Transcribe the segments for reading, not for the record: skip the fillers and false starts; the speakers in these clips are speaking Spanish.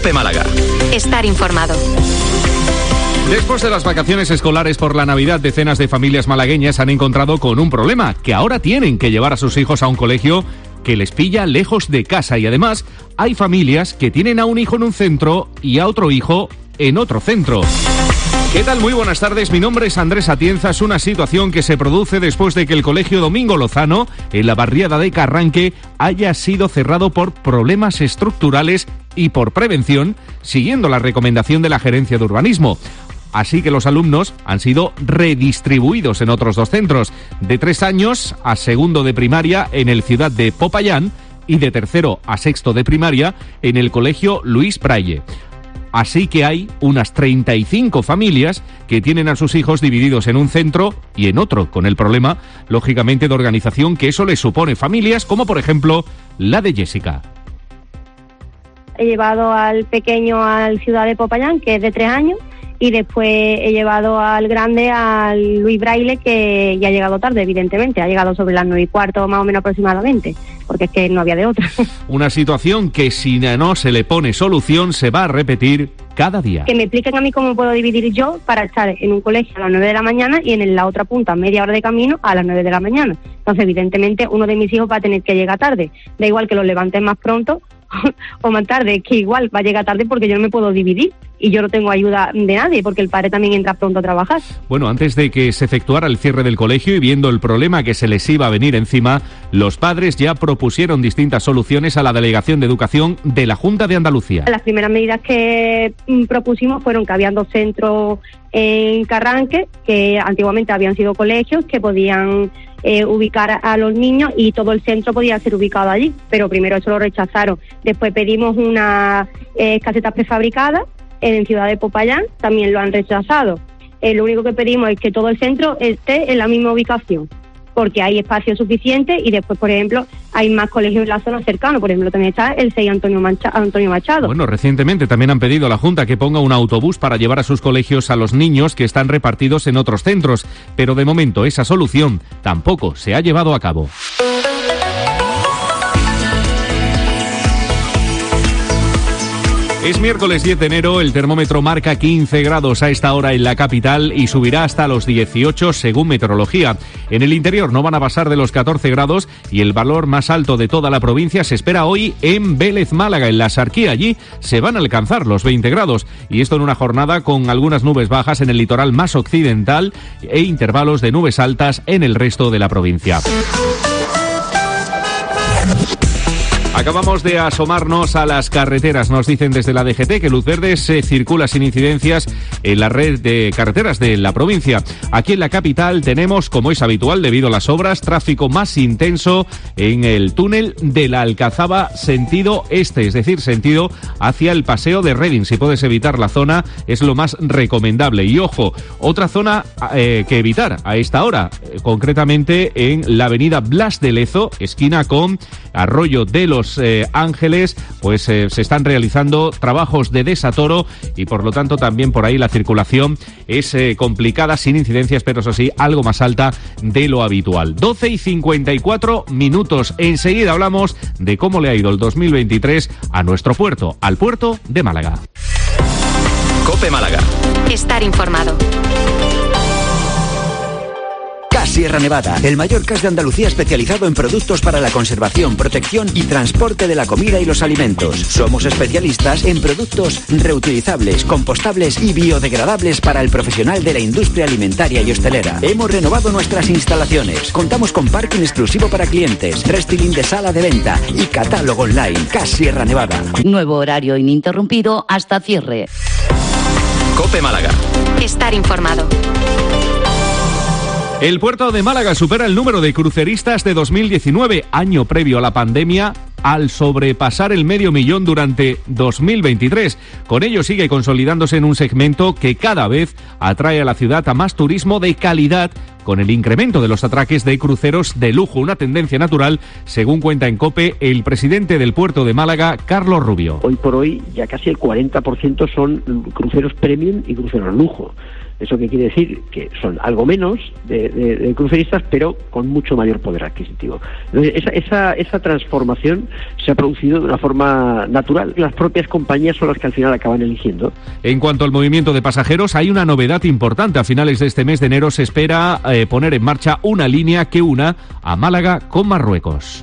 COPE Málaga. Estar informado. Después de las vacaciones escolares por la Navidad, decenas de familias malagueñas han encontrado con un problema, que ahora tienen que llevar a sus hijos a un colegio que les pilla lejos de casa, y además hay familias que tienen a un hijo en un centro y a otro hijo en otro centro. ¿Qué tal? Muy buenas tardes, mi nombre es Andrés Atienza. Es una situación que se produce después de que el Colegio Domingo Lozano, en la barriada de Carranque, haya sido cerrado por problemas estructurales y por prevención, siguiendo la recomendación de la Gerencia de Urbanismo. Así que los alumnos han sido redistribuidos en otros dos centros, de 3 años a segundo de primaria en el Ciudad de Popayán y de tercero a sexto de primaria en el Colegio Luis Braille. Así que hay unas 35 familias que tienen a sus hijos divididos en un centro y en otro, con el problema, lógicamente, de organización que eso les supone. Familias como, por ejemplo, la de Jessica. He llevado al pequeño al Ciudad de Popayán, que es de 3 años, y después he llevado al grande al Luis Braille, que ya ha llegado tarde, evidentemente. Ha llegado sobre las 9:15, más o menos aproximadamente, porque es que no había de otra. Una situación que si no se le pone solución se va a repetir cada día. Que me expliquen a mí cómo puedo dividir yo para estar en un colegio a las 9 de la mañana y en la otra punta, media hora de camino, a las 9 de la mañana. Entonces, evidentemente, uno de mis hijos va a tener que llegar tarde. Da igual que los levanten más pronto o más tarde, que igual va a llegar tarde porque yo no me puedo dividir y yo no tengo ayuda de nadie porque el padre también entra pronto a trabajar. Bueno, antes de que se efectuara el cierre del colegio y viendo el problema que se les iba a venir encima, los padres ya propusieron distintas soluciones a la Delegación de Educación de la Junta de Andalucía. Las primeras medidas que propusimos fueron que habían 2 centros en Carranque, que antiguamente habían sido colegios, que podían ubicar a los niños y todo el centro podía ser ubicado allí, pero primero eso lo rechazaron. Después pedimos unas casetas prefabricadas en Ciudad de Popayán, también lo han rechazado. Lo único que pedimos es que todo el centro esté en la misma ubicación, porque hay espacio suficiente y después, por ejemplo, hay más colegios en la zona cercana. Por ejemplo, también está el 6 Antonio Machado. Bueno, recientemente también han pedido a la Junta que ponga un autobús para llevar a sus colegios a los niños que están repartidos en otros centros, pero de momento esa solución tampoco se ha llevado a cabo. Es miércoles 10 de enero, el termómetro marca 15 grados a esta hora en la capital y subirá hasta los 18 según meteorología. En el interior no van a pasar de los 14 grados y el valor más alto de toda la provincia se espera hoy en Vélez, Málaga, en la Sarquía. Allí se van a alcanzar los 20 grados y esto en una jornada con algunas nubes bajas en el litoral más occidental e intervalos de nubes altas en el resto de la provincia. Acabamos de asomarnos a las carreteras. Nos dicen desde la DGT que luz verde se circula sin incidencias en la red de carreteras de la provincia. Aquí en la capital tenemos, como es habitual debido a las obras, tráfico más intenso en el túnel de la Alcazaba sentido este, es decir, sentido hacia el paseo de Reding. Si puedes evitar la zona es lo más recomendable. Y ojo, otra zona que evitar a esta hora, concretamente en la avenida Blas de Lezo, esquina con Arroyo de los Ángeles, pues se están realizando trabajos de desatoro y por lo tanto también por ahí la circulación es complicada, sin incidencias, pero eso sí, algo más alta de lo habitual. 12:54 minutos. Enseguida hablamos de cómo le ha ido el 2023 a nuestro puerto, al puerto de Málaga. COPE Málaga. Estar informado. CAS Sierra Nevada, el mayor CAS de Andalucía especializado en productos para la conservación, protección y transporte de la comida y los alimentos. Somos especialistas en productos reutilizables, compostables y biodegradables para el profesional de la industria alimentaria y hostelera. Hemos renovado nuestras instalaciones. Contamos con parking exclusivo para clientes, restyling de sala de venta y catálogo online. CAS Sierra Nevada. Nuevo horario ininterrumpido hasta cierre. COPE Málaga. Estar informado. El puerto de Málaga supera el número de cruceristas de 2019, año previo a la pandemia, al sobrepasar el 500.000 durante 2023. Con ello sigue consolidándose en un segmento que cada vez atrae a la ciudad a más turismo de calidad, con el incremento de los atraques de cruceros de lujo, una tendencia natural, según cuenta en COPE el presidente del puerto de Málaga, Carlos Rubio. Hoy por hoy ya casi el 40% son cruceros premium y cruceros lujo. ¿Eso qué quiere decir? Que son algo menos de cruceristas, pero con mucho mayor poder adquisitivo. Entonces, esa transformación se ha producido de una forma natural. Las propias compañías son las que al final acaban eligiendo. En cuanto al movimiento de pasajeros, hay una novedad importante. A finales de este mes de enero se espera poner en marcha una línea que una a Málaga con Marruecos.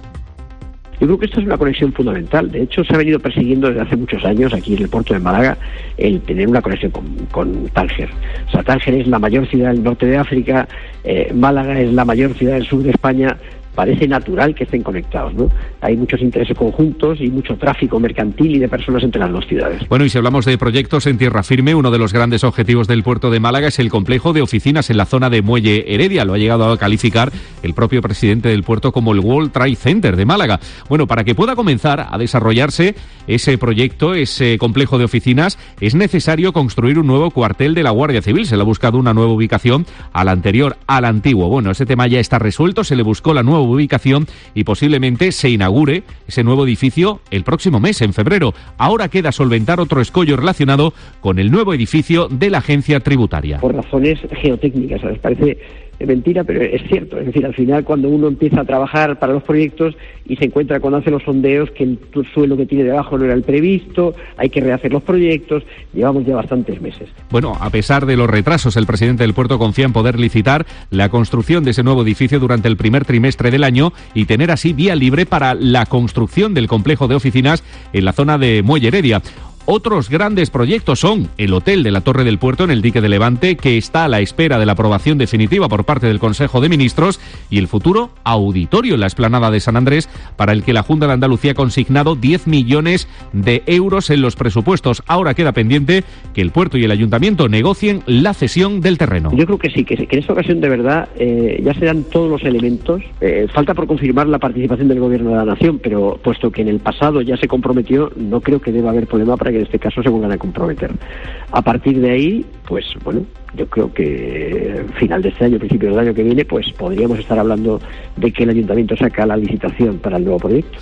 Yo creo que esta es una conexión fundamental. De hecho, se ha venido persiguiendo desde hace muchos años aquí en el puerto de Málaga el tener una conexión con Tánger. O sea, Tánger es la mayor ciudad del norte de África, Málaga es la mayor ciudad del sur de España. Parece natural que estén conectados, ¿no? Hay muchos intereses conjuntos y mucho tráfico mercantil y de personas entre las dos ciudades. Bueno, y si hablamos de proyectos en tierra firme, uno de los grandes objetivos del puerto de Málaga es el complejo de oficinas en la zona de Muelle Heredia. Lo ha llegado a calificar el propio presidente del puerto como el World Trade Center de Málaga. Bueno, para que pueda comenzar a desarrollarse ese proyecto, ese complejo de oficinas, es necesario construir un nuevo cuartel de la Guardia Civil. Se le ha buscado una nueva ubicación al anterior, al antiguo. Bueno, ese tema ya está resuelto, se le buscó la nueva ubicación y posiblemente se inaugure ese nuevo edificio el próximo mes, en febrero. Ahora queda solventar otro escollo relacionado con el nuevo edificio de la agencia tributaria. Por razones geotécnicas, ¿sabes? Parece mentira, pero es cierto. Es decir, al final, cuando uno empieza a trabajar para los proyectos y se encuentra cuando hace los sondeos que el suelo que tiene debajo no era el previsto, hay que rehacer los proyectos, llevamos ya bastantes meses. Bueno, a pesar de los retrasos, el presidente del puerto confía en poder licitar la construcción de ese nuevo edificio durante el primer trimestre del año y tener así vía libre para la construcción del complejo de oficinas en la zona de Muelle Heredia. Otros grandes proyectos son el Hotel de la Torre del Puerto en el Dique de Levante, que está a la espera de la aprobación definitiva por parte del Consejo de Ministros, y el futuro auditorio en la Explanada de San Andrés, para el que la Junta de Andalucía ha consignado 10 millones de euros en los presupuestos. Ahora queda pendiente que el puerto y el ayuntamiento negocien la cesión del terreno. Yo creo que sí, que en esta ocasión de verdad ya se dan todos los elementos. Falta por confirmar la participación del Gobierno de la Nación, pero puesto que en el pasado ya se comprometió, no creo que deba haber problema para que en este caso se vuelvan a comprometer. A partir de ahí, pues bueno, yo creo que final de este año, principio del año que viene, pues podríamos estar hablando de que el ayuntamiento saca la licitación para el nuevo proyecto.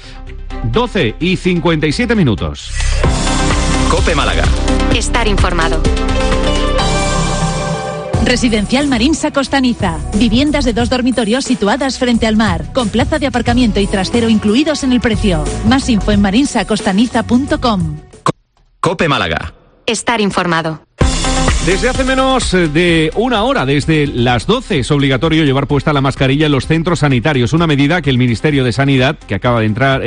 12:57. COPE Málaga. Estar informado. Residencial Marinsa Costaniza. Viviendas de 2 dormitorios situadas frente al mar, con plaza de aparcamiento y trastero incluidos en el precio. Más info en marinsacostaniza.com. COPE Málaga. Estar informado. Desde hace menos de una hora, desde las 12, es obligatorio llevar puesta la mascarilla en los centros sanitarios. Una medida que el Ministerio de Sanidad, que acaba de entrar,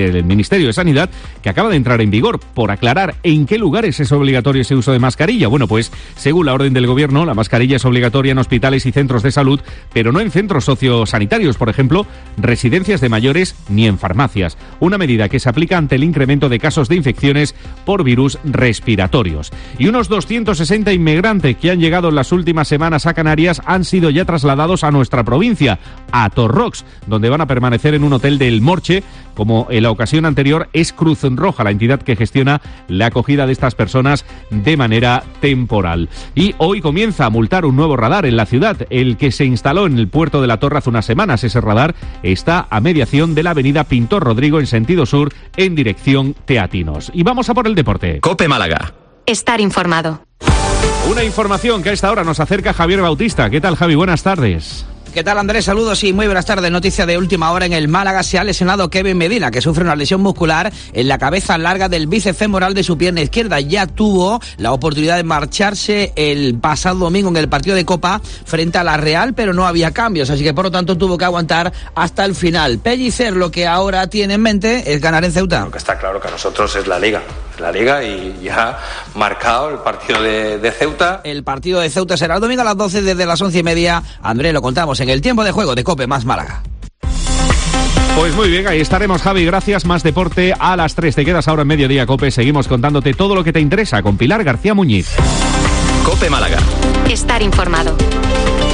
en vigor. Por aclarar, ¿en qué lugares es obligatorio ese uso de mascarilla? Bueno, pues, según la orden del Gobierno, la mascarilla es obligatoria en hospitales y centros de salud, pero no en centros sociosanitarios, por ejemplo, residencias de mayores ni en farmacias. Una medida que se aplica ante el incremento de casos de infecciones por virus respiratorios. Y unos 260 inmigrantes que han llegado en las últimas semanas a Canarias han sido ya trasladados a nuestra provincia, a Torrox, donde van a permanecer en un hotel del Morche, como en la ocasión anterior es Cruz Roja, la entidad que gestiona la acogida de estas personas de manera temporal. Y hoy comienza a multar un nuevo radar en la ciudad, el que se instaló en el puerto de la Torre hace unas semanas. Ese radar está a mediación de la avenida Pintor Rodrigo en sentido sur, en dirección Teatinos. Y vamos a por el deporte. COPE Málaga. Estar informado. Una información que a esta hora nos acerca Javier Bautista. ¿Qué tal, Javi? Buenas tardes. ¿Qué tal, Andrés? Saludos y muy buenas tardes. Noticia de última hora: en el Málaga se ha lesionado Kevin Medina, que sufre una lesión muscular en la cabeza larga del bíceps femoral de su pierna izquierda. Ya tuvo la oportunidad de marcharse el pasado domingo en el partido de Copa frente a la Real, pero no había cambios, así que por lo tanto tuvo que aguantar hasta el final. Pellicer lo que ahora tiene en mente es ganar en Ceuta. Lo que está claro que a nosotros es la Liga y ya marcado el partido de Ceuta. El partido de Ceuta será el domingo a las 12 desde las 11:30. Andrés, lo contamos en el tiempo de juego de COPE más Málaga. Pues muy bien, ahí estaremos, Javi, gracias. Más deporte a las 3. Te quedas ahora en Mediodía COPE. Seguimos contándote todo lo que te interesa con Pilar García Muñiz. COPE Málaga. Estar informado.